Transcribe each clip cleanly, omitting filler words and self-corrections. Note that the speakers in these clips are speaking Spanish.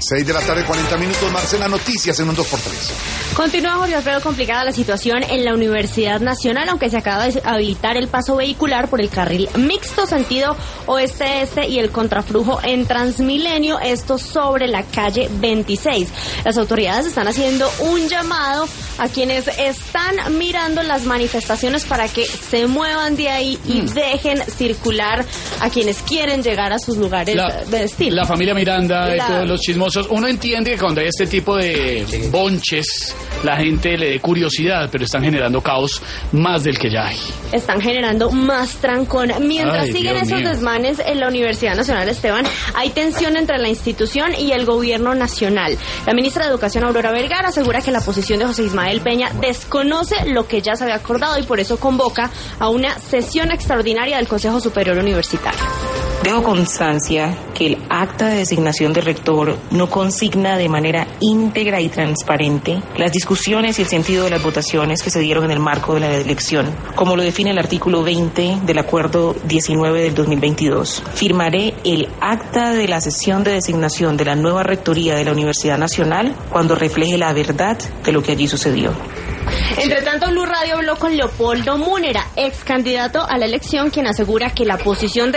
6:40 Marcela, noticias en un 2x3. Continúa, Jorge Alfredo, complicada la situación en la Universidad Nacional, aunque se acaba de habilitar el paso vehicular por el carril mixto sentido oeste-este y el contraflujo en Transmilenio, esto sobre la calle 26. Las autoridades están haciendo un llamado a quienes están mirando las manifestaciones para que se muevan de ahí y dejen circular a quienes quieren llegar a sus lugares de destino. La familia Miranda y todos los chismosos. Uno entiende que cuando hay este tipo de bonches, la gente le dé curiosidad, pero están generando caos más del que ya hay. Están generando más trancón. Mientras siguen Dios esos mío. desmanes en la Universidad Nacional, Esteban, hay tensión entre la institución y el gobierno nacional. La ministra de Educación, Aurora Vergara, asegura que la posición de José Ismael Peña desconoce lo que ya se había acordado y por eso convoca a una sesión extraordinaria del Consejo Superior Universitario. Dejo constancia que el acta de designación de rector no consigna de manera íntegra y transparente las discusiones y el sentido de las votaciones que se dieron en el marco de la elección, como lo define el artículo 20 del Acuerdo 19 del 2022. Firmaré el acta de la sesión de designación de la nueva rectoría de la Universidad Nacional cuando refleje la verdad de lo que allí sucedió. Entre tanto, Blue Radio habló con Leopoldo Múnera, ex candidato a la elección, quien asegura que la posesión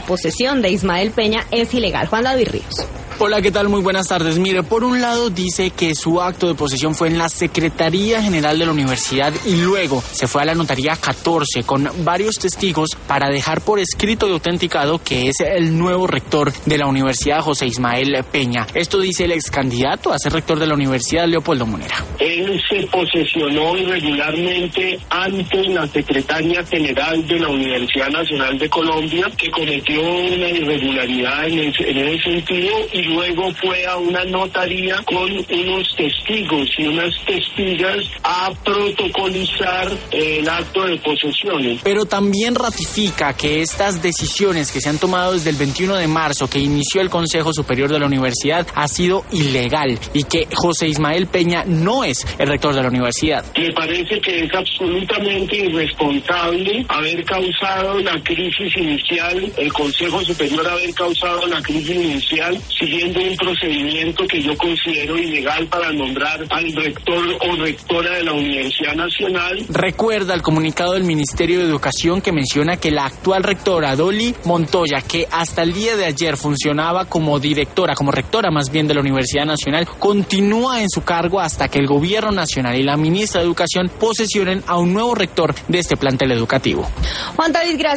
de Ismael Peña es ilegal. Juan David Ríos. Hola, ¿qué tal? Muy buenas tardes. Mire, por un lado dice que su acto de posesión fue en la Secretaría General de la Universidad y luego se fue a la Notaría 14 con varios testigos para dejar por escrito y autenticado que es el nuevo rector de la Universidad, José Ismael Peña. Esto dice el ex candidato a ser rector de la Universidad, Leopoldo Múnera. Él se posesionó irregularmente ante la Secretaría General de la Universidad Nacional de Colombia, que cometió una irregularidad en ese sentido, y luego fue a una notaría con unos testigos y unas testigas a protocolizar el acto de posesión. Pero también ratifica que estas decisiones que se han tomado desde el 21 de marzo, que inició el Consejo Superior de la Universidad, ha sido ilegal y que José Ismael Peña no es el rector de la universidad. Me parece que es absolutamente irresponsable haber causado la crisis inicial, el Consejo Superior haber causado la crisis inicial, siguiendo un procedimiento que yo considero ilegal para nombrar al rector o rectora de la Universidad Nacional. Recuerda el comunicado del Ministerio de Educación que menciona que la actual rectora, Dolly Montoya, que hasta el día de ayer funcionaba como rectora más bien de la Universidad Nacional, continúa en su cargo hasta que el Gobierno Nacional y la ministra de Educación posesionen a un nuevo rector de este plantel educativo. Juan David, gracias.